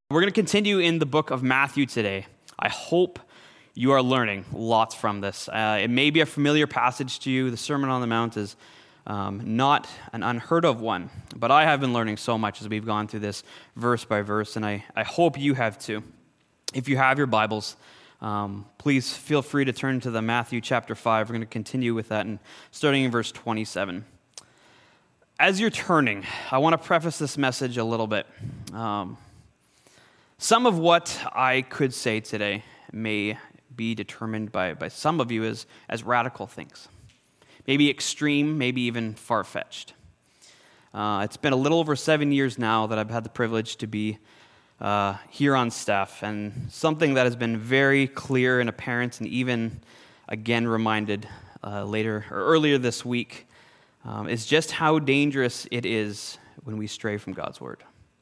We're going to continue in the book of Matthew today. I hope you are learning lots from this. It may be a familiar passage to you. The Sermon on the Mount is not an unheard of one, but I have been learning so much as we've gone through this verse by verse, and I hope you have too. If you have your Bibles, please feel free to turn to the Matthew chapter 5. We're going to continue with that, and starting in verse 27. As you're turning, I want to preface this message a little bit. Some of what I could say today may be determined by some of you as radical things. Maybe extreme, maybe even far-fetched. It's been a little over 7 years now that I've had the privilege to be here on staff, and something that has been very clear and apparent and even again reminded earlier this week is just how dangerous it is when we stray from God's word.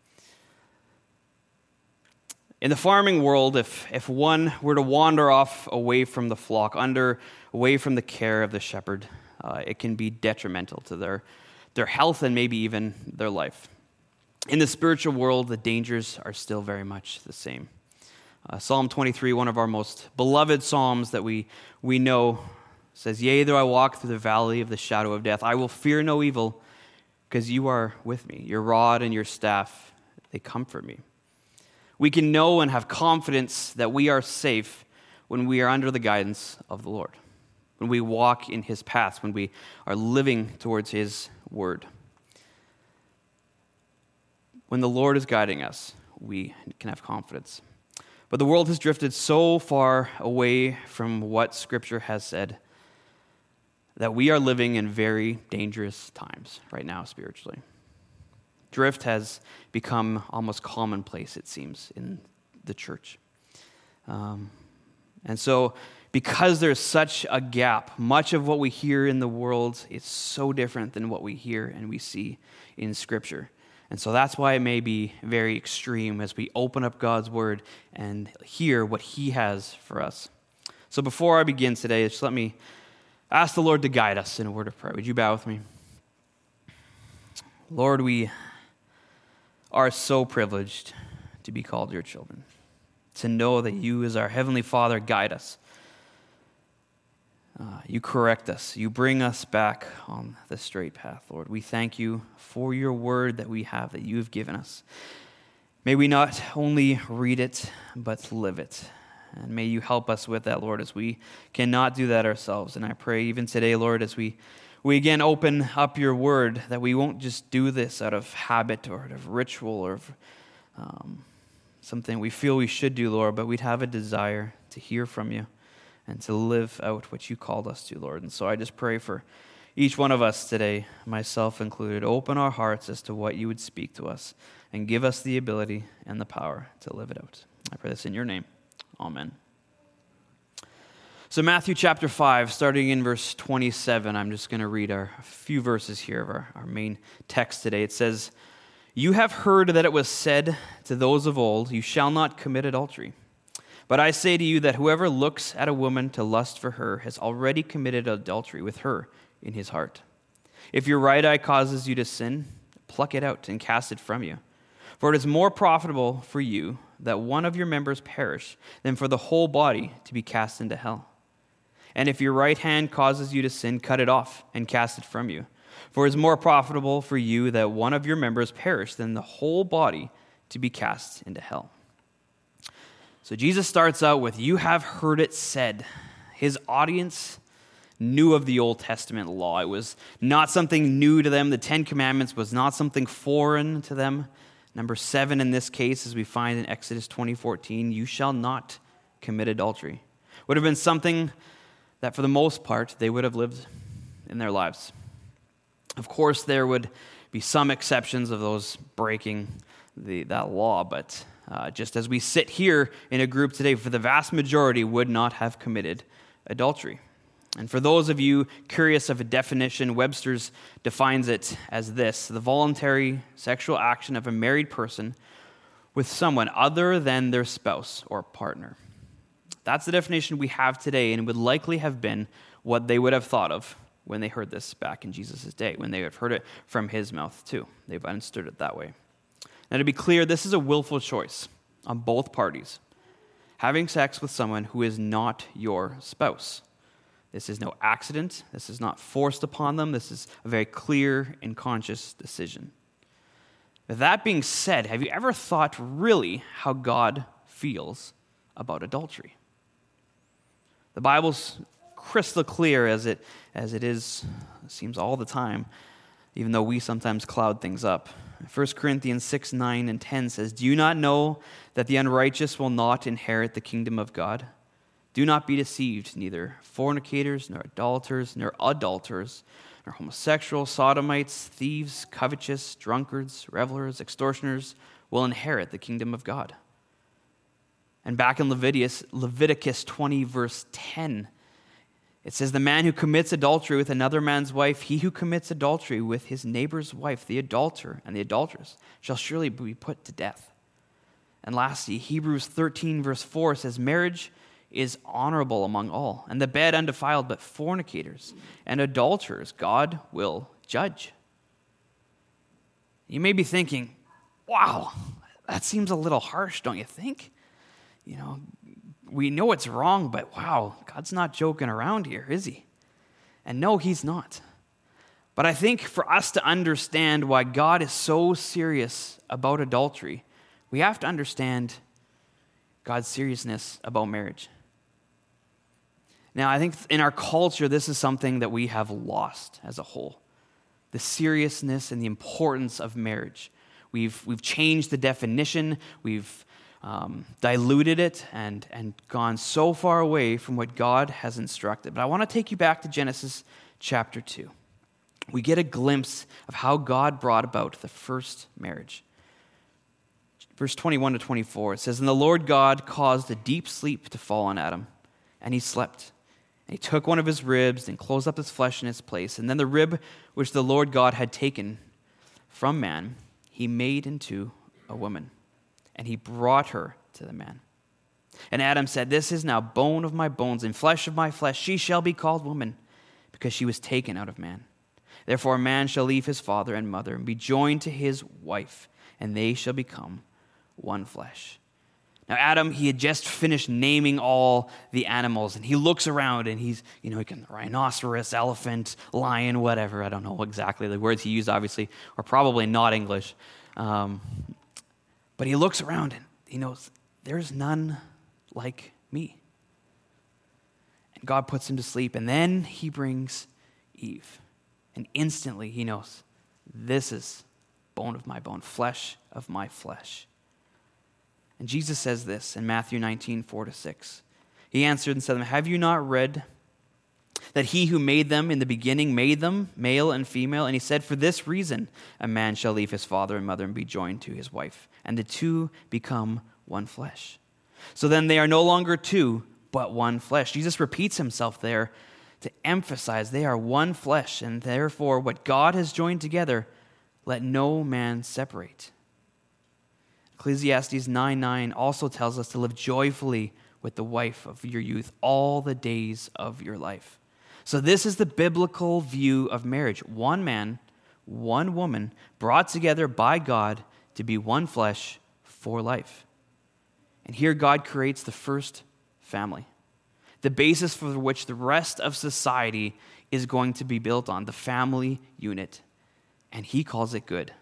In the farming world, if one were to wander off away from the flock, away from the care of the shepherd, it can be detrimental to their health and maybe even their life. In the spiritual world, the dangers are still very much the same. Psalm 23, one of our most beloved psalms that we know, says, "Yea, though I walk through the valley of the shadow of death, I will fear no evil, because you are with me. Your rod and your staff, they comfort me." We can know and have confidence that we are safe when we are under the guidance of the Lord, when we walk in his paths, when we are living towards his word. When the Lord is guiding us, we can have confidence. But the world has drifted so far away from what Scripture has said that we are living in very dangerous times right now spiritually. Drift has become almost commonplace, it seems, in the church. And so, because there's such a gap, much of what we hear in the world is so different than what we hear and we see in Scripture. And so that's why it may be very extreme as we open up God's Word and hear what He has for us. So before I begin today, just let me ask the Lord to guide us in a word of prayer. Would you bow with me? Lord, we are so privileged to be called your children, to know that you as our Heavenly Father guide us. You correct us. You bring us back on the straight path, Lord. We thank you for your word that we have, that you have given us. May we not only read it, but live it. And may you help us with that, Lord, as we cannot do that ourselves. And I pray even today, Lord, as we again open up your word, that we won't just do this out of habit or out of ritual or something we feel we should do, Lord, but we'd have a desire to hear from you and to live out what you called us to, Lord. And so I just pray for each one of us today, myself included, open our hearts as to what you would speak to us and give us the ability and the power to live it out. I pray this in your name. Amen. So Matthew chapter 5, starting in verse 27, I'm just going to read a few verses here of our main text today. It says, "You have heard that it was said to those of old, 'You shall not commit adultery.' But I say to you that whoever looks at a woman to lust for her has already committed adultery with her in his heart. If your right eye causes you to sin, pluck it out and cast it from you. For it is more profitable for you that one of your members perish than for the whole body to be cast into hell. And if your right hand causes you to sin, cut it off and cast it from you. For it is more profitable for you that one of your members perish than the whole body to be cast into hell." So Jesus starts out with, "You have heard it said." His audience knew of the Old Testament law. It was not something new to them. The Ten Commandments was not something foreign to them. Number 7 in this case, as we find in Exodus 20:14, "You shall not commit adultery," would have been something that for the most part they would have lived in their lives. Of course, there would be some exceptions of those breaking that law, but just as we sit here in a group today, for the vast majority would not have committed adultery. And for those of you curious of a definition, Webster's defines it as this: the voluntary sexual action of a married person with someone other than their spouse or partner. That's the definition we have today, and would likely have been what they would have thought of when they heard this back in Jesus' day, when they have heard it from his mouth too. They've understood it that way. Now, to be clear, this is a willful choice. on both parties, having sex with someone who is not your spouse. This is no accident. This is not forced upon them. This is a very clear and conscious decision. With that being said, have you ever thought really how God feels about adultery? The Bible's crystal clear as it seems all the time, even though we sometimes cloud things up. 1 Corinthians 6, 9, and 10 says, "Do you not know that the unrighteous will not inherit the kingdom of God? Do not be deceived, neither fornicators, nor idolaters, nor adulterers, nor homosexuals, sodomites, thieves, covetous, drunkards, revelers, extortioners will inherit the kingdom of God." And back in Leviticus 20, verse 10, it says, "The man who commits adultery with another man's wife, he who commits adultery with his neighbor's wife, the adulterer and the adulteress, shall surely be put to death." And lastly, Hebrews 13, verse 4 says, "Marriage is honorable among all, and the bed undefiled, but fornicators and adulterers God will judge." You may be thinking, wow, that seems a little harsh, don't you think? We know it's wrong, but wow, God's not joking around here, is he? And no, he's not. But I think for us to understand why God is so serious about adultery, we have to understand God's seriousness about marriage. Now, I think in our culture, this is something that we have lost as a whole. The seriousness and the importance of marriage. We've changed the definition. We've diluted it and gone so far away from what God has instructed. But I want to take you back to Genesis chapter 2. We get a glimpse of how God brought about the first marriage. Verse 21 to 24, it says, "And the Lord God caused a deep sleep to fall on Adam, and he slept. And he took one of his ribs and closed up his flesh in its place. And then the rib which the Lord God had taken from man, he made into a woman. And he brought her to the man. And Adam said, 'This is now bone of my bones and flesh of my flesh. She shall be called woman, because she was taken out of man. Therefore a man shall leave his father and mother and be joined to his wife, and they shall become one flesh.'" Now Adam, he had just finished naming all the animals, and he looks around and he can rhinoceros, elephant, lion, whatever. I don't know exactly the words he used, obviously, or probably not English. But he looks around and he knows there's none like me. And God puts him to sleep, and then he brings Eve. And instantly he knows, this is bone of my bone, flesh of my flesh. And Jesus says this in Matthew 19, 4-6. He answered and said to them, "Have you not read that he who made them in the beginning made them, male and female? And he said, for this reason, a man shall leave his father and mother and be joined to his wife, and the two become one flesh. So then they are no longer two, but one flesh." Jesus repeats himself there to emphasize they are one flesh, and therefore what God has joined together, let no man separate. Ecclesiastes 9:9 also tells us to live joyfully with the wife of your youth all the days of your life. So this is the biblical view of marriage. One man, one woman, brought together by God to be one flesh for life. And here God creates the first family, the basis for which the rest of society is going to be built on, the family unit. And he calls it good.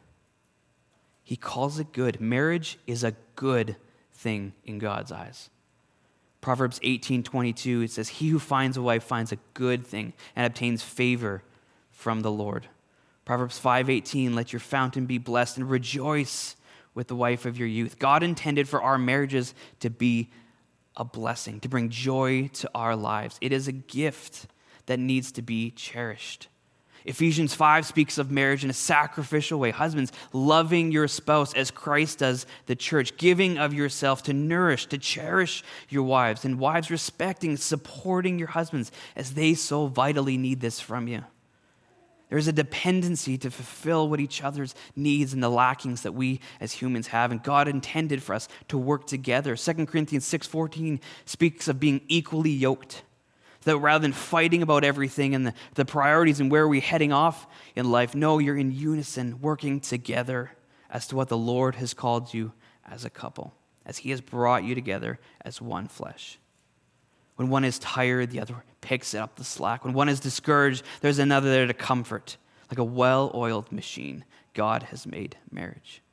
He calls it good. Marriage is a good thing in God's eyes. Proverbs 18:22, it says, "He who finds a wife finds a good thing and obtains favor from the Lord." Proverbs 5:18, "Let your fountain be blessed and rejoice with the wife of your youth." God intended for our marriages to be a blessing, to bring joy to our lives. It is a gift that needs to be cherished. Ephesians 5 speaks of marriage in a sacrificial way. Husbands, loving your spouse as Christ does the church, giving of yourself to nourish, to cherish your wives, and wives respecting, supporting your husbands as they so vitally need this from you. There's a dependency to fulfill what each other's needs and the lackings that we as humans have, and God intended for us to work together. 2 Corinthians 6:14 speaks of being equally yoked. That rather than fighting about everything and the priorities and where we're heading off in life, no, you're in unison, working together as to what the Lord has called you as a couple, as he has brought you together as one flesh. When one is tired, the other picks up the slack. When one is discouraged, there's another there to comfort. Like a well-oiled machine, God has made marriage.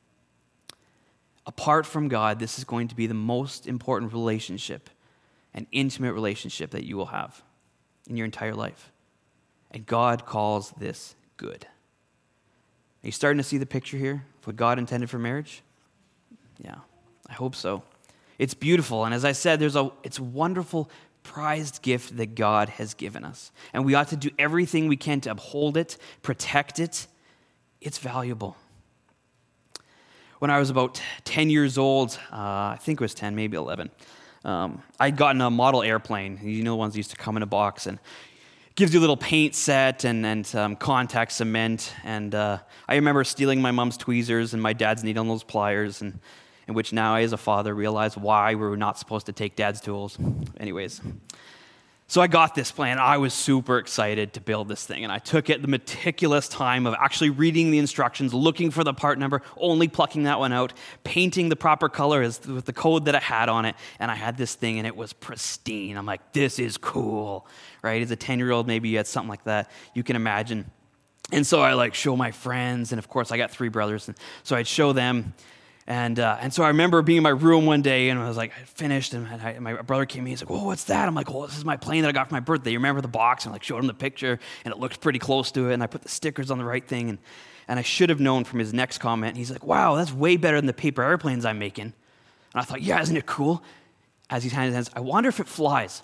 Apart from God, this is going to be the most important relationship, an intimate relationship that you will have in your entire life. And God calls this good. Are you starting to see the picture here of what God intended for marriage? Yeah, I hope so. It's beautiful, and as I said, it's a wonderful, prized gift that God has given us. And we ought to do everything we can to uphold it, protect it. It's valuable. When I was about 10 years old, I think it was 10, maybe 11, I'd gotten a model airplane. You know the ones that used to come in a box, and it gives you a little paint set and contact cement. And I remember stealing my mom's tweezers and my dad's needle nose pliers, and in which now I, as a father, realized why we were not supposed to take dad's tools. Anyways, so I got this plan. I was super excited to build this thing, and I took it the meticulous time of actually reading the instructions, looking for the part number, only plucking that one out, painting the proper colors with the code that it had on it, and I had this thing, and it was pristine. I'm like, this is cool, right? As a 10-year-old, maybe you had something like that. You can imagine. And so I show my friends, and of course, I got 3 brothers, and so I'd show them. And so I remember being in my room one day, and I was like, I finished, and my brother came in. He's like, "Oh, what's that?" I'm like, "Oh, this is my plane that I got for my birthday. You remember the box?" And showed him the picture, and it looked pretty close to it. And I put the stickers on the right thing, and I should have known from his next comment. He's like, "Wow, that's way better than the paper airplanes I'm making." And I thought, "Yeah, isn't it cool?" As he's handing his hands, I wonder if it flies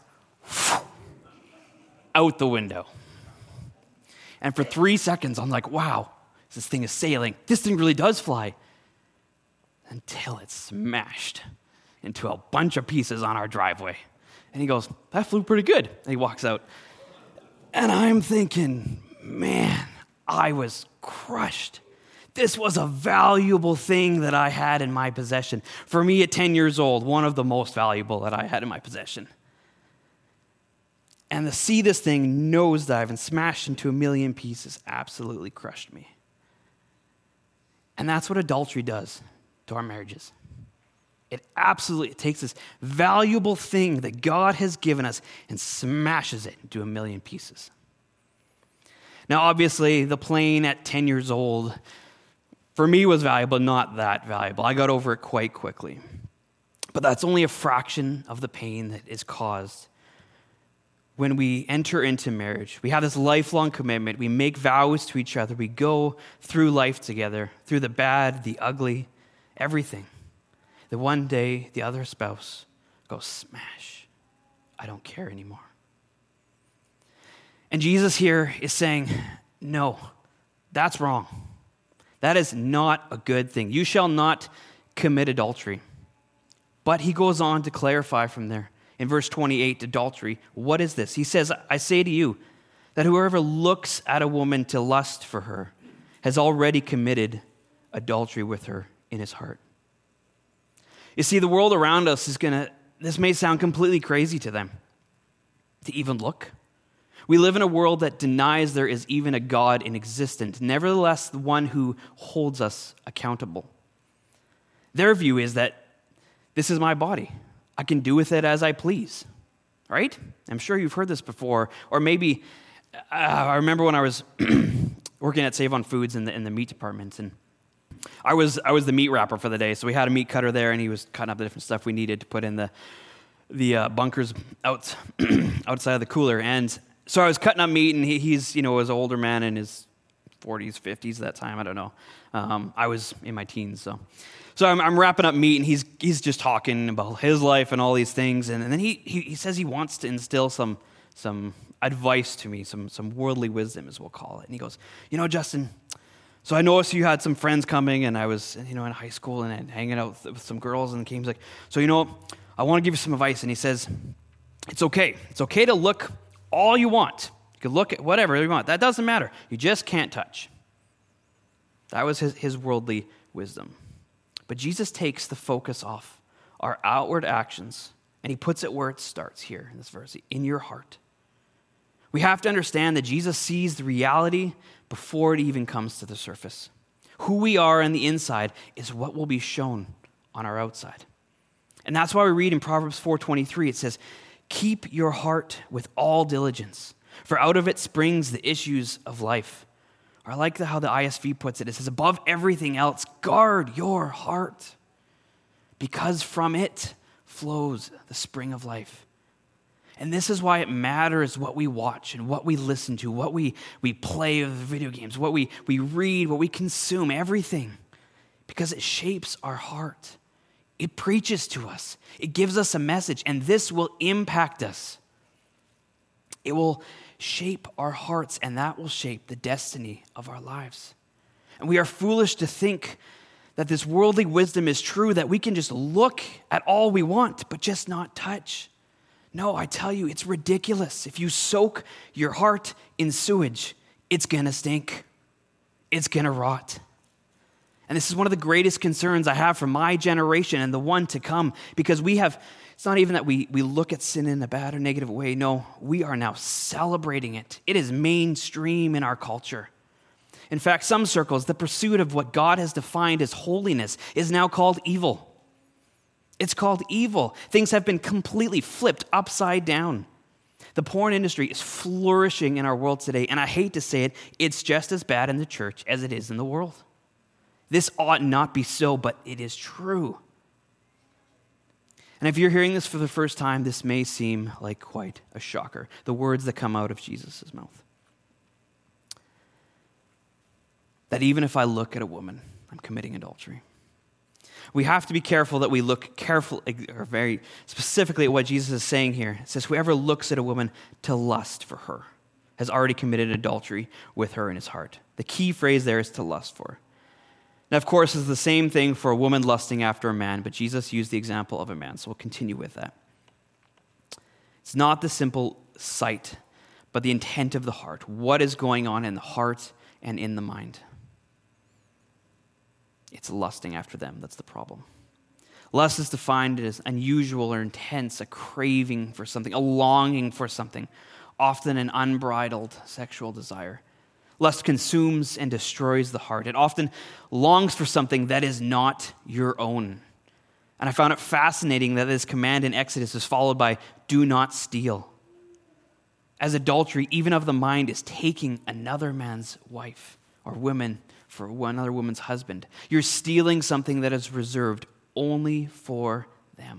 out the window. And for 3 seconds, I'm like, "Wow, this thing is sailing. This thing really does fly." Until it smashed into a bunch of pieces on our driveway. And he goes, "That flew pretty good." And he walks out. And I'm thinking, man, I was crushed. This was a valuable thing that I had in my possession. For me at 10 years old, one of the most valuable that I had in my possession. And to see this thing nosedive and smash into a million pieces absolutely crushed me. And that's what adultery does to our marriages. It takes this valuable thing that God has given us and smashes it into a million pieces. Now, obviously, the plane at 10 years old, for me, was valuable, not that valuable. I got over it quite quickly. But that's only a fraction of the pain that is caused when we enter into marriage. We have this lifelong commitment. We make vows to each other. We go through life together, through the bad, the ugly, everything. That one day the other spouse goes, smash. I don't care anymore. And Jesus here is saying, no, that's wrong. That is not a good thing. You shall not commit adultery. But he goes on to clarify from there. In verse 28, adultery, what is this? He says, I say to you that whoever looks at a woman to lust for her has already committed adultery with her in his heart. You see, the world around us this may sound completely crazy to them, to even look. We live in a world that denies there is even a God in existence, nevertheless, the one who holds us accountable. Their view is that this is my body. I can do with it as I please, right? I'm sure you've heard this before. Or maybe, I remember when I was working at Save on Foods in the meat department, and I was the meat wrapper for the day, so we had a meat cutter there, and he was cutting up the different stuff we needed to put in the bunkers outside of the cooler. And so I was cutting up meat, and he's was an older man in his 40s, 50s at that time. I don't know. I was in my teens, so I'm wrapping up meat, and he's just talking about his life and all these things, and then he says he wants to instill some advice to me, some worldly wisdom, as we'll call it. And he goes, Justin, so I noticed you had some friends coming, and I was in high school and hanging out with some girls, and he's like, so I want to give you some advice. And he says, it's okay to look all you want. You can look at whatever you want. That doesn't matter. You just can't touch. That was his worldly wisdom. But Jesus takes the focus off our outward actions, and he puts it where it starts here in this verse, in your heart. We have to understand that Jesus sees the reality before it even comes to the surface. Who we are on the inside is what will be shown on our outside. And that's why we read in Proverbs 4:23, it says, keep your heart with all diligence, for out of it springs the issues of life. Or I like how the ISV puts it. It says, above everything else, guard your heart, because from it flows the spring of life. And this is why it matters what we watch and what we listen to, what we play with video games, what we read, what we consume, everything, because it shapes our heart. It preaches to us. It gives us a message, and this will impact us. It will shape our hearts, and that will shape the destiny of our lives. And we are foolish to think that this worldly wisdom is true, that we can just look at all we want, but just not touch. No, I tell you, it's ridiculous. If you soak your heart in sewage, it's going to stink. It's going to rot. And this is one of the greatest concerns I have for my generation and the one to come, because it's not even that we look at sin in a bad or negative way. No, we are now celebrating it. It is mainstream in our culture. In fact, some circles, the pursuit of what God has defined as holiness is now called evil. It's called evil. Things have been completely flipped upside down. The porn industry is flourishing in our world today, and I hate to say it, it's just as bad in the church as it is in the world. This ought not be so, but it is true. And if you're hearing this for the first time, this may seem like quite a shocker. The words that come out of Jesus' mouth. That even if I look at a woman, I'm committing adultery. We have to be careful that we look carefully, or very specifically at what Jesus is saying here. It says, whoever looks at a woman to lust for her has already committed adultery with her in his heart. The key phrase there is to lust for. Now, of course, it's the same thing for a woman lusting after a man, but Jesus used the example of a man, so we'll continue with that. It's not the simple sight, but the intent of the heart. What is going on in the heart and in the mind? It's lusting after them. That's the problem. Lust is defined as unusual or intense, a craving for something, a longing for something, often an unbridled sexual desire. Lust consumes and destroys the heart. It often longs for something that is not your own. And I found it fascinating that this command in Exodus is followed by, do not steal. As adultery, even of the mind, is taking another man's wife or woman for another woman's husband. You're stealing something that is reserved only for them.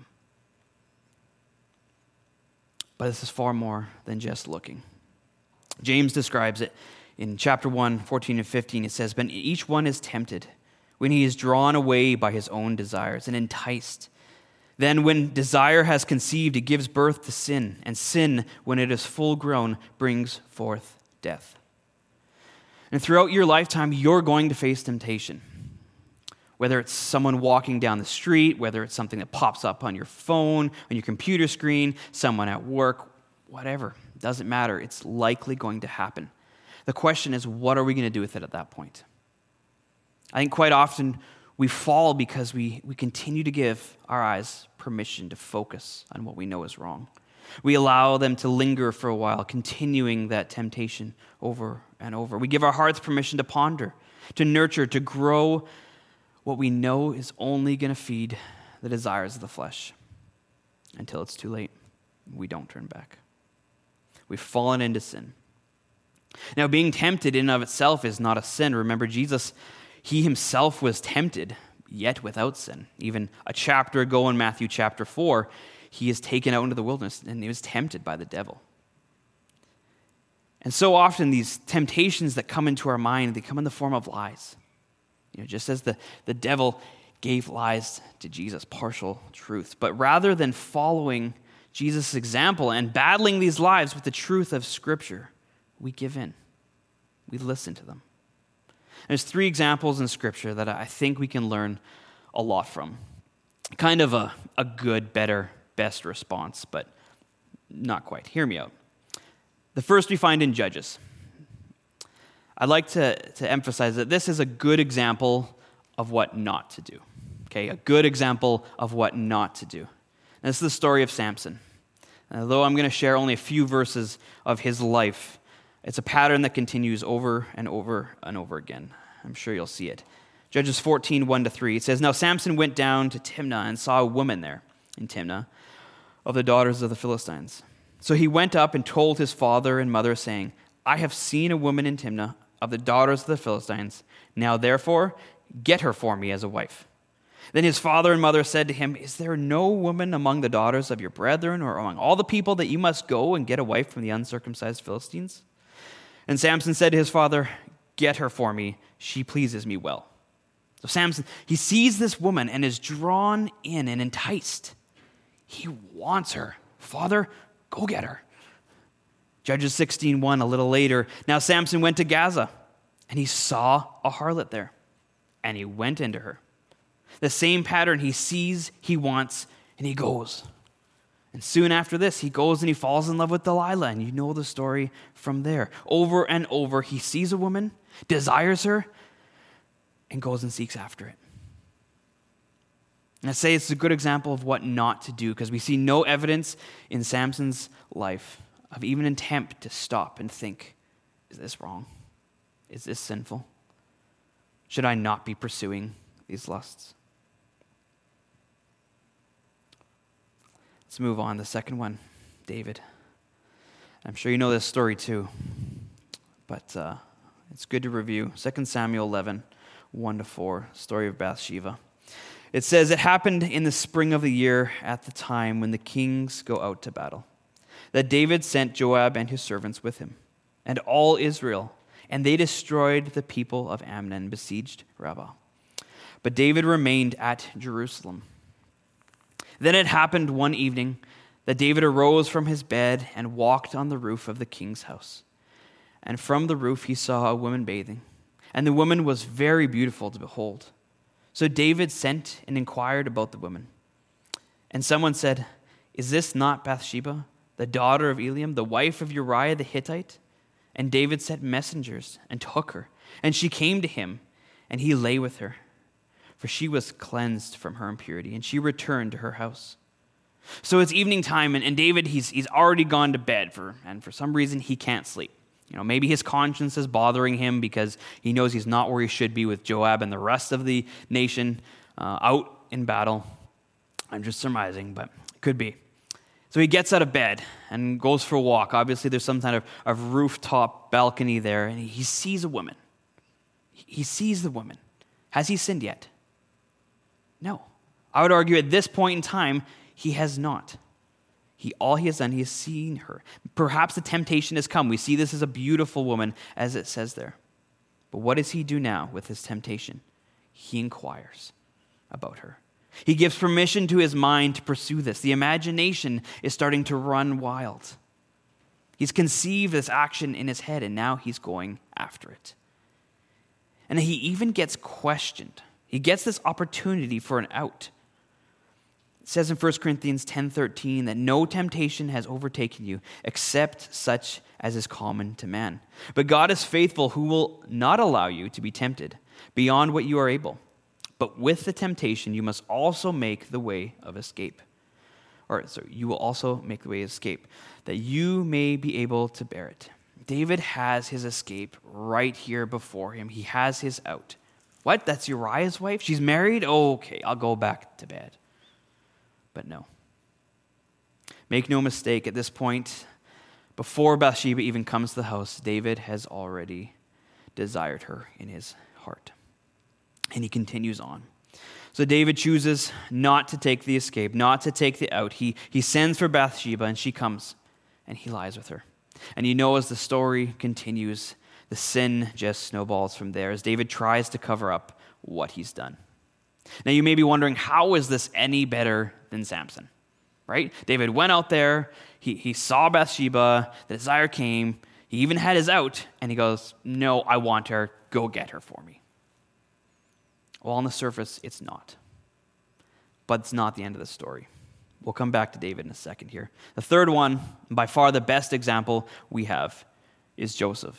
But this is far more than just looking. James describes it in chapter 1, 14 and 15. It says, but each one is tempted when he is drawn away by his own desires and enticed. Then when desire has conceived, it gives birth to sin. And sin, when it is full grown, brings forth death. And throughout your lifetime, you're going to face temptation. Whether it's someone walking down the street, whether it's something that pops up on your phone, on your computer screen, someone at work, whatever. It doesn't matter. It's likely going to happen. The question is, what are we going to do with it at that point? I think quite often we fall because we continue to give our eyes permission to focus on what we know is wrong. We allow them to linger for a while, continuing that temptation over and over. We give our hearts permission to ponder, to nurture, to grow what we know is only going to feed the desires of the flesh until it's too late. We don't turn back. We've fallen into sin. Now, being tempted in and of itself is not a sin. Remember, Jesus, he himself was tempted, yet without sin. Even a chapter ago in Matthew chapter 4, he is taken out into the wilderness and he was tempted by the devil. And so often these temptations that come into our mind, they come in the form of lies. Just as the devil gave lies to Jesus, partial truths. But rather than following Jesus' example and battling these lies with the truth of Scripture, we give in. We listen to them. There's 3 examples in Scripture that I think we can learn a lot from. Kind of a good, better, best response, but not quite. Hear me out. The first we find in Judges. I'd like to emphasize that this is a good example of what not to do. Okay, a good example of what not to do. And this is the story of Samson. Although I'm going to share only a few verses of his life, it's a pattern that continues over and over and over again. I'm sure you'll see it. Judges 14, 1-3. It says, now Samson went down to Timnah and saw a woman there, in Timnah of the daughters of the Philistines. So he went up and told his father and mother, saying, I have seen a woman in Timnah of the daughters of the Philistines. Now therefore, get her for me as a wife. Then his father and mother said to him, Is there no woman among the daughters of your brethren or among all the people that you must go and get a wife from the uncircumcised Philistines? And Samson said to his father, Get her for me. She pleases me well. So Samson, he sees this woman and is drawn in and enticed. He wants her. Father, go get her. Judges 16:1, a little later. Now Samson went to Gaza, and he saw a harlot there, and he went into her. The same pattern he sees, he wants, and he goes. And soon after this, he goes and he falls in love with Delilah, and you know the story from there. Over and over, he sees a woman, desires her, and goes and seeks after it. And I say it's a good example of what not to do, because we see no evidence in Samson's life of even an attempt to stop and think, is this wrong? Is this sinful? Should I not be pursuing these lusts? Let's move on. The second one, David. I'm sure you know this story too, but it's good to review. 2 Samuel 11, 1-4, story of Bathsheba. It says, It happened in the spring of the year at the time when the kings go out to battle, that David sent Joab and his servants with him, and all Israel, and they destroyed the people of Ammon and besieged Rabbah. But David remained at Jerusalem. Then it happened one evening that David arose from his bed and walked on the roof of the king's house. And from the roof he saw a woman bathing, and the woman was very beautiful to behold. So David sent and inquired about the woman. And someone said, Is this not Bathsheba, the daughter of Eliam, the wife of Uriah the Hittite? And David sent messengers and took her. And she came to him, and he lay with her. For she was cleansed from her impurity, and she returned to her house. So it's evening time, and David, he's already gone to bed, and for some reason he can't sleep. You know, maybe his conscience is bothering him because he knows he's not where he should be with Joab and the rest of the nation out in battle. I'm just surmising, but it could be. So he gets out of bed and goes for a walk. Obviously, there's some kind of rooftop balcony there, and he sees a woman. He sees the woman. Has he sinned yet? No. I would argue at this point in time, he has not. All he has done, he has seen her. Perhaps the temptation has come. We see this as a beautiful woman, as it says there. But what does he do now with his temptation? He inquires about her. He gives permission to his mind to pursue this. The imagination is starting to run wild. He's conceived this action in his head, and now he's going after it. And he even gets questioned. He gets this opportunity for an out. It says in 1 Corinthians 10:13 that no temptation has overtaken you except such as is common to man. But God is faithful, who will not allow you to be tempted beyond what you are able. But with the temptation, you must also make the way of escape. You will also make the way of escape, that you may be able to bear it. David has his escape right here before him. He has his out. What? That's Uriah's wife? She's married? Oh, okay, I'll go back to bed. But no. Make no mistake, at this point, before Bathsheba even comes to the house, David has already desired her in his heart. And he continues on. So David chooses not to take the escape, not to take the out. He sends for Bathsheba, and she comes, and he lies with her. And you know, as the story continues, the sin just snowballs from there as David tries to cover up what he's done. Now you may be wondering, how is this any better than Samson? Right? David went out there, he saw Bathsheba, the desire came, he even had his out, and he goes, no, I want her, go get her for me. Well, on the surface, it's not. But it's not the end of the story. We'll come back to David in a second here. The third one, by far the best example we have, is Joseph.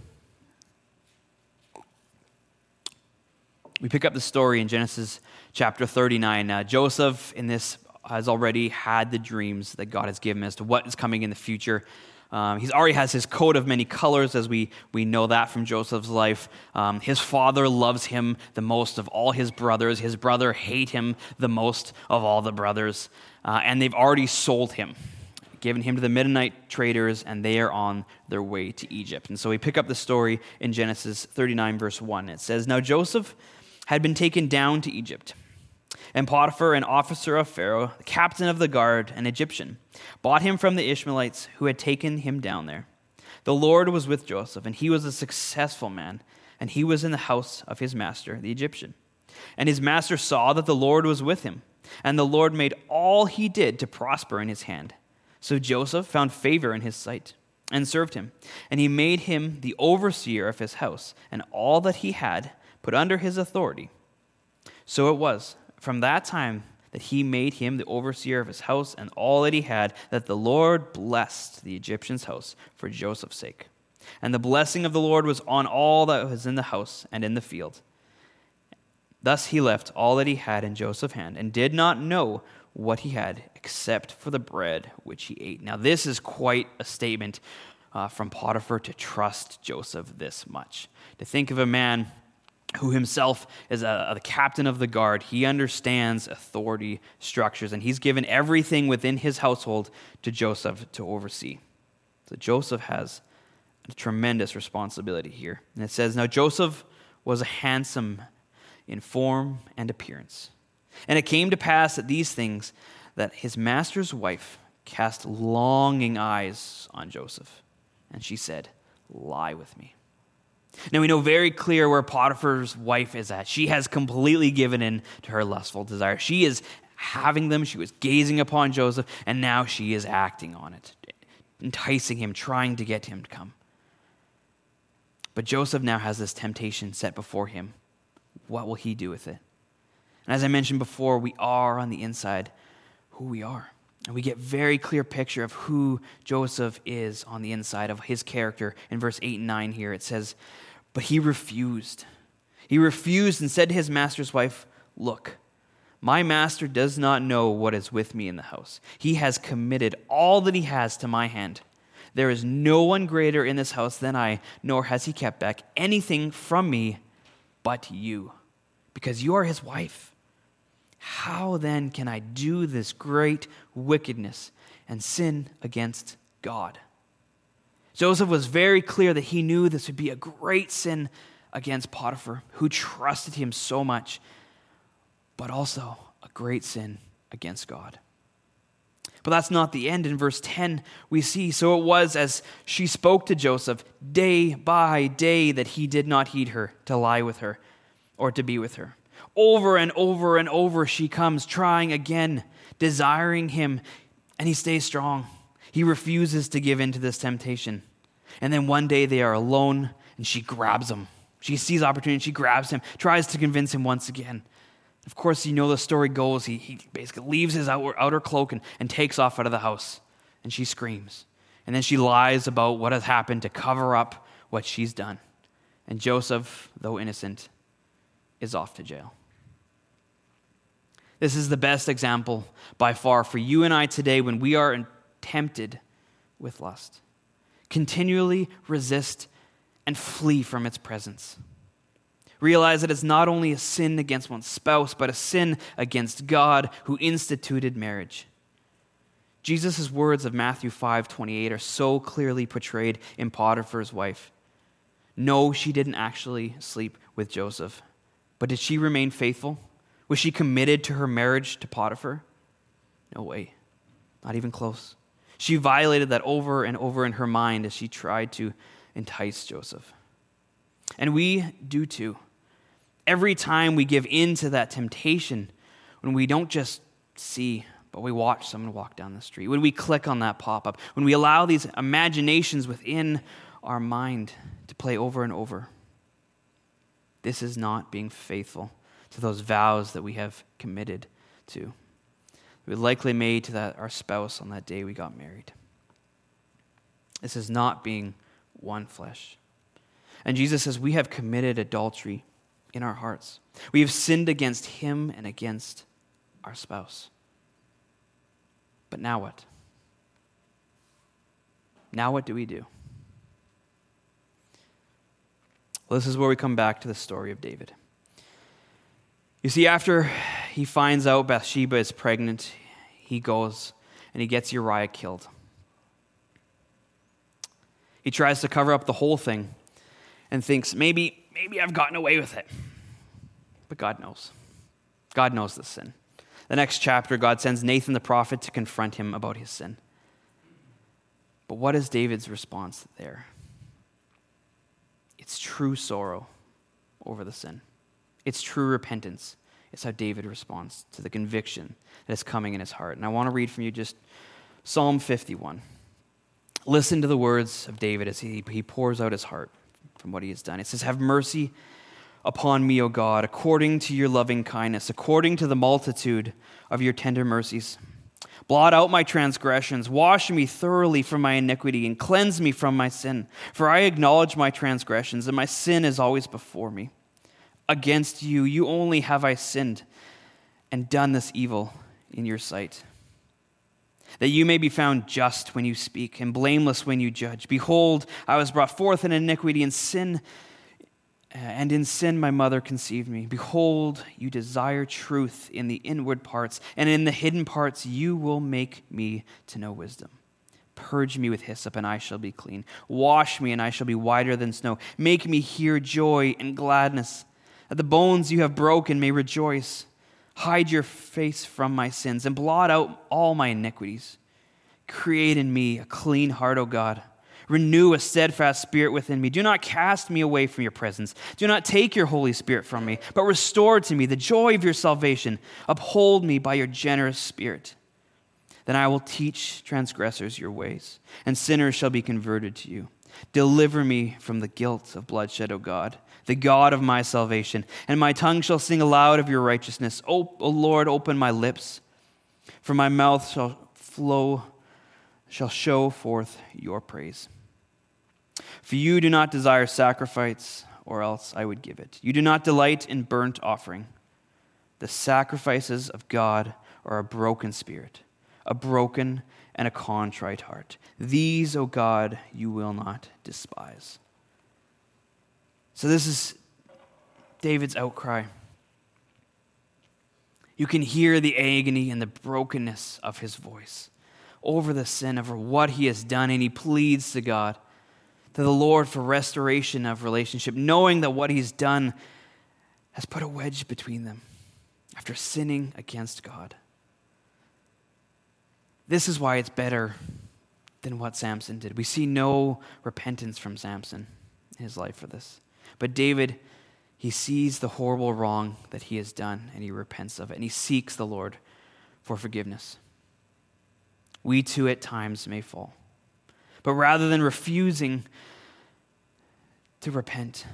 We pick up the story in Genesis chapter 39. Joseph in this has already had the dreams that God has given as to what is coming in the future. He already has his coat of many colors, as we know that from Joseph's life. His father loves him the most of all his brothers. His brother hate him the most of all the brothers. And they've already sold him, given him to the Midianite traders, and they are on their way to Egypt. And so we pick up the story in Genesis 39, verse 1. It says, "Now Joseph had been taken down to Egypt, and Potiphar, an officer of Pharaoh, the captain of the guard, an Egyptian, bought him from the Ishmaelites who had taken him down there. The Lord was with Joseph, and he was a successful man, and he was in the house of his master, the Egyptian. And his master saw that the Lord was with him, and the Lord made all he did to prosper in his hand. So Joseph found favor in his sight and served him, and he made him the overseer of his house, and all that he had put under his authority. So it was from that time that he made him the overseer of his house and all that he had, that the Lord blessed the Egyptian's house for Joseph's sake. And the blessing of the Lord was on all that was in the house and in the field. Thus he left all that he had in Joseph's hand, and did not know what he had, except for the bread which he ate." Now this is quite a statement from Potiphar to trust Joseph this much. To think of a man who himself is the captain of the guard. He understands authority structures, and he's given everything within his household to Joseph to oversee. So Joseph has a tremendous responsibility here. And it says, "Now Joseph was handsome in form and appearance. And it came to pass at these things that his master's wife cast longing eyes on Joseph. And she said, 'Lie with me.'" Now we know very clear where Potiphar's wife is at. She has completely given in to her lustful desire. She is having them. She was gazing upon Joseph, and now she is acting on it, enticing him, trying to get him to come. But Joseph now has this temptation set before him. What will he do with it? And as I mentioned before, we are on the inside who we are. And we get very clear picture of who Joseph is on the inside of his character. In verse 8 and 9 here, it says, "But he refused. He refused and said to his master's wife, 'Look, my master does not know what is with me in the house. He has committed all that he has to my hand. There is no one greater in this house than I, nor has he kept back anything from me but you, because you are his wife. How then can I do this great wickedness and sin against God?'" Joseph was very clear that he knew this would be a great sin against Potiphar, who trusted him so much, but also a great sin against God. But that's not the end. In verse 10, we see, "So it was as she spoke to Joseph day by day that he did not heed her to lie with her or to be with her. Over and over and over she comes, trying again, desiring him, and he stays strong. He refuses to give in to this temptation. And then one day they are alone, and she grabs him. She sees opportunity, she grabs him, tries to convince him once again. Of course, you know the story goes, he basically leaves his outer cloak and takes off out of the house, and she screams. And then she lies about what has happened to cover up what she's done. And Joseph, though innocent, is off to jail. This is the best example by far for you and I today when we are tempted with lust. Continually resist and flee from its presence. Realize that it's not only a sin against one's spouse, but a sin against God who instituted marriage. Jesus' words of Matthew 5:28 are so clearly portrayed in Potiphar's wife. No, she didn't actually sleep with Joseph, but did she remain faithful? Was she committed to her marriage to Potiphar? No way. Not even close. She violated that over and over in her mind as she tried to entice Joseph. And we do too. Every time we give in to that temptation, when we don't just see, but we watch someone walk down the street, when we click on that pop-up, when we allow these imaginations within our mind to play over and over, this is not being faithful to those vows that we have committed to. We likely made to our spouse on that day we got married. This is not being one flesh. And Jesus says we have committed adultery in our hearts. We have sinned against him and against our spouse. But now what? Now what do we do? Well, this is where we come back to the story of David. You see, after he finds out Bathsheba is pregnant, he goes and he gets Uriah killed. He tries to cover up the whole thing and thinks, maybe I've gotten away with it. But God knows. God knows the sin. The next chapter, God sends Nathan the prophet to confront him about his sin. But what is David's response there? It's true sorrow over the sin. It's true repentance. It's how David responds to the conviction that is coming in his heart. And I want to read from you just Psalm 51. Listen to the words of David as he pours out his heart from what he has done. It says, "Have mercy upon me, O God, according to your loving kindness, according to the multitude of your tender mercies. Blot out my transgressions, wash me thoroughly from my iniquity, and cleanse me from my sin. For I acknowledge my transgressions, and my sin is always before me. Against you, you only have I sinned, and done this evil in your sight, that you may be found just when you speak, and blameless when you judge. Behold, I was brought forth in iniquity, and in sin my mother conceived me. Behold, you desire truth in the inward parts, and in the hidden parts you will make me to know wisdom. Purge me with hyssop, and I shall be clean. Wash me, and I shall be whiter than snow. Make me hear joy and gladness, that the bones you have broken may rejoice. Hide your face from my sins, and blot out all my iniquities. Create in me a clean heart, O God. Renew a steadfast spirit within me. Do not cast me away from your presence. Do not take your Holy Spirit from me, but restore to me the joy of your salvation. Uphold me by your generous spirit. Then I will teach transgressors your ways, and sinners shall be converted to you. Deliver me from the guilt of bloodshed, O God, the God of my salvation, and my tongue shall sing aloud of your righteousness. O Lord, open my lips, for my mouth shall show forth your praise. For you do not desire sacrifice, or else I would give it. You do not delight in burnt offering. The sacrifices of God are a broken spirit, a broken and a contrite heart. These, O God, you will not despise." So this is David's outcry. You can hear the agony and the brokenness of his voice over the sin, over what he has done, and he pleads to God, to the Lord, for restoration of relationship, knowing that what he's done has put a wedge between them after sinning against God. This is why it's better than what Samson did. We see no repentance from Samson in his life for this. But David, he sees the horrible wrong that he has done, and he repents of it, and he seeks the Lord for forgiveness. We too at times may fall. But rather than refusing to repent,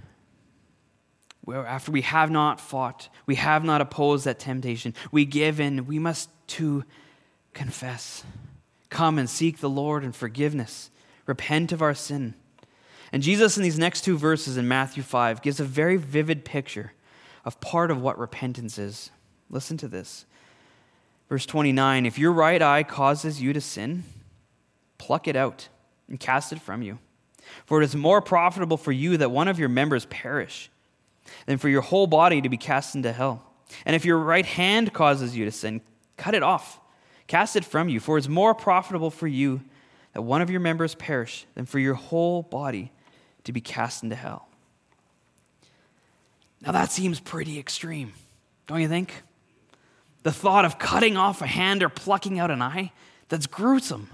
after we have not fought, we have not opposed that temptation, we give in, we must too confess. Come and seek the Lord in forgiveness. Repent of our sin. And Jesus in these next two verses in Matthew 5 gives a very vivid picture of part of what repentance is. Listen to this. Verse 29, "If your right eye causes you to sin, pluck it out and cast it from you. For it is more profitable for you that one of your members perish than for your whole body to be cast into hell. And if your right hand causes you to sin, cut it off, cast it from you. For it is more profitable for you that one of your members perish than for your whole body to be cast into hell." Now that seems pretty extreme, don't you think? The thought of cutting off a hand or plucking out an eye, that's gruesome.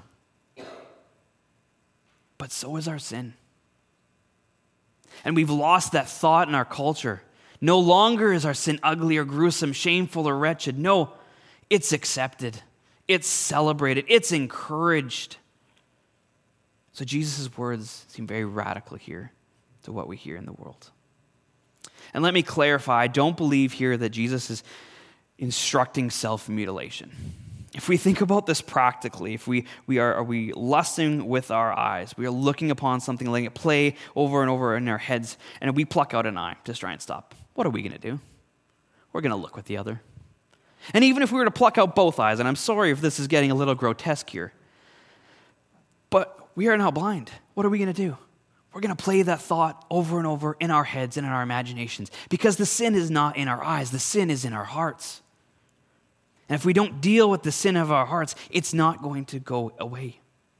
But so is our sin. And we've lost that thought in our culture. No longer is our sin ugly or gruesome, shameful or wretched. No, it's accepted. It's celebrated. It's encouraged. So Jesus' words seem very radical here to what we hear in the world. And let me clarify, I don't believe here that Jesus is instructing self-mutilation. If we think about this practically, if we are we lusting with our eyes, we are looking upon something, letting it play over and over in our heads, and we pluck out an eye to try and stop. What are we going to do? We're going to look with the other. And even if we were to pluck out both eyes, and I'm sorry if this is getting a little grotesque here, but we are now blind. What are we going to do? We're going to play that thought over and over in our heads and in our imaginations because the sin is not in our eyes. The sin is in our hearts. And if we don't deal with the sin of our hearts, it's not going to go away.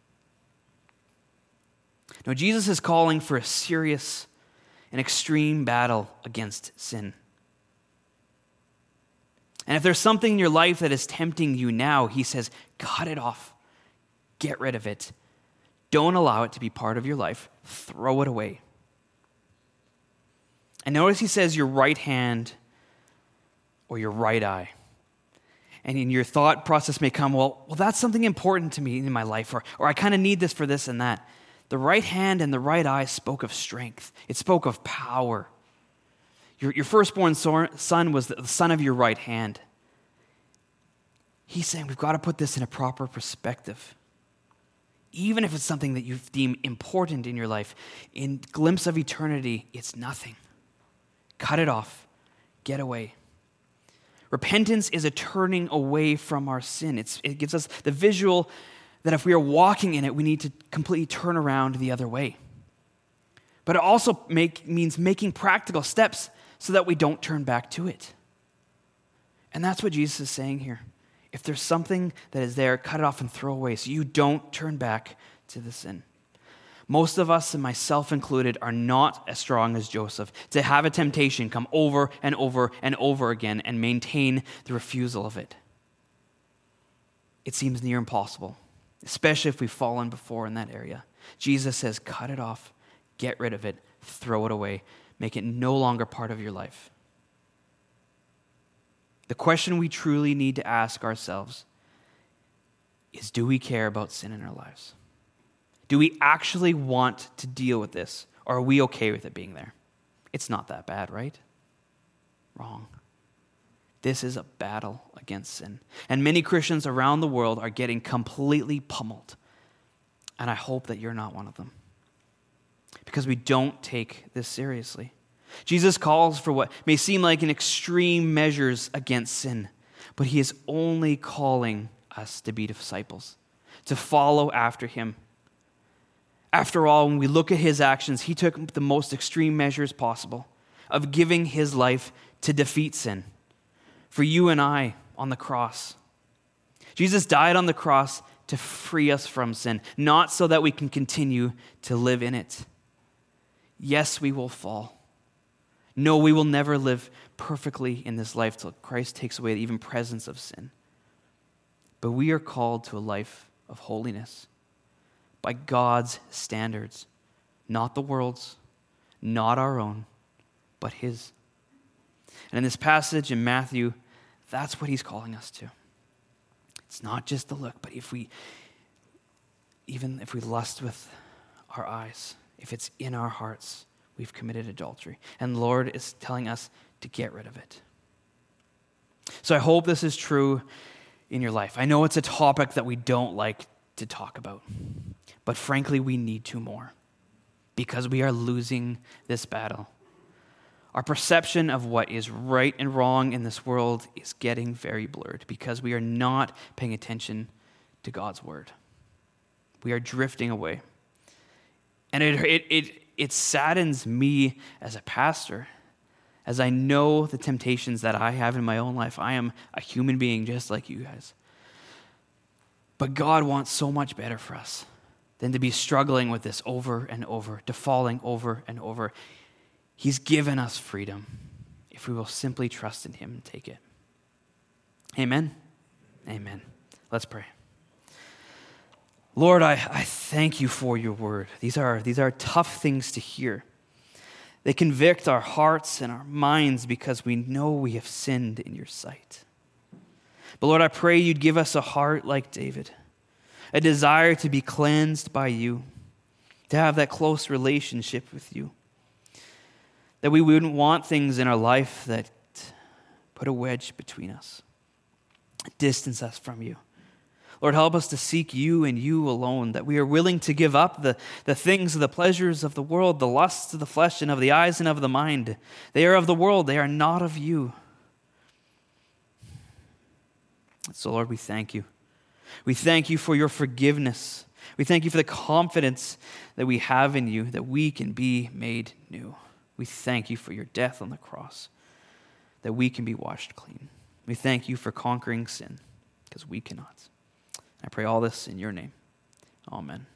Now, Jesus is calling for a serious and extreme battle against sin. And if there's something in your life that is tempting you now, he says, cut it off. Get rid of it. Don't allow it to be part of your life. Throw it away. And notice he says your right hand or your right eye. And in your thought process may come, well, that's something important to me in my life, or I kind of need this for this and that. The right hand and the right eye spoke of strength. It spoke of power. Your firstborn son was the son of your right hand. He's saying we've got to put this in a proper perspective. Even if it's something that you deem important in your life, in glimpse of eternity, it's nothing. Cut it off. Get away. Repentance is a turning away from our sin. It gives us the visual that if we are walking in it, we need to completely turn around the other way. But it also means making practical steps so that we don't turn back to it. And that's what Jesus is saying here. If there's something that is there, cut it off and throw away so you don't turn back to the sin. Most of us, and myself included, are not as strong as Joseph to have a temptation come over and over and over again and maintain the refusal of it. It seems near impossible, especially if we've fallen before in that area. Jesus says, cut it off, get rid of it, throw it away, make it no longer part of your life. The question we truly need to ask ourselves is, do we care about sin in our lives? Do we actually want to deal with this, or are we okay with it being there? It's not that bad, right? Wrong. This is a battle against sin. And many Christians around the world are getting completely pummeled. And I hope that you're not one of them, because we don't take this seriously. Jesus calls for what may seem like an extreme measures against sin, but he is only calling us to be disciples, to follow after him. After all, when we look at his actions, he took the most extreme measures possible of giving his life to defeat sin for you and I on the cross. Jesus died on the cross to free us from sin, not so that we can continue to live in it. Yes, we will fall. No, we will never live perfectly in this life till Christ takes away the even presence of sin. But we are called to a life of holiness by God's standards, not the world's, not our own, but his. And in this passage in Matthew, that's what he's calling us to. It's not just the look, but even if we lust with our eyes, if it's in our hearts, we've committed adultery. And the Lord is telling us to get rid of it. So I hope this is true in your life. I know it's a topic that we don't like to talk about, but frankly, we need to more because we are losing this battle. Our perception of what is right and wrong in this world is getting very blurred because we are not paying attention to God's word. We are drifting away. And it saddens me as a pastor, as I know the temptations that I have in my own life. I am a human being just like you guys. But God wants so much better for us than to be struggling with this over and over, to falling over and over. He's given us freedom if we will simply trust in him and take it. Amen? Amen. Let's pray. Lord, I thank you for your word. These are tough things to hear. They convict our hearts and our minds because we know we have sinned in your sight. But Lord, I pray you'd give us a heart like David, a desire to be cleansed by you, to have that close relationship with you, that we wouldn't want things in our life that put a wedge between us, distance us from you. Lord, help us to seek you and you alone, that we are willing to give up the things, the pleasures of the world, the lusts of the flesh and of the eyes and of the mind. They are of the world. They are not of you. So, Lord, we thank you. We thank you for your forgiveness. We thank you for the confidence that we have in you, that we can be made new. We thank you for your death on the cross, that we can be washed clean. We thank you for conquering sin, because we cannot. I pray all this in your name. Amen.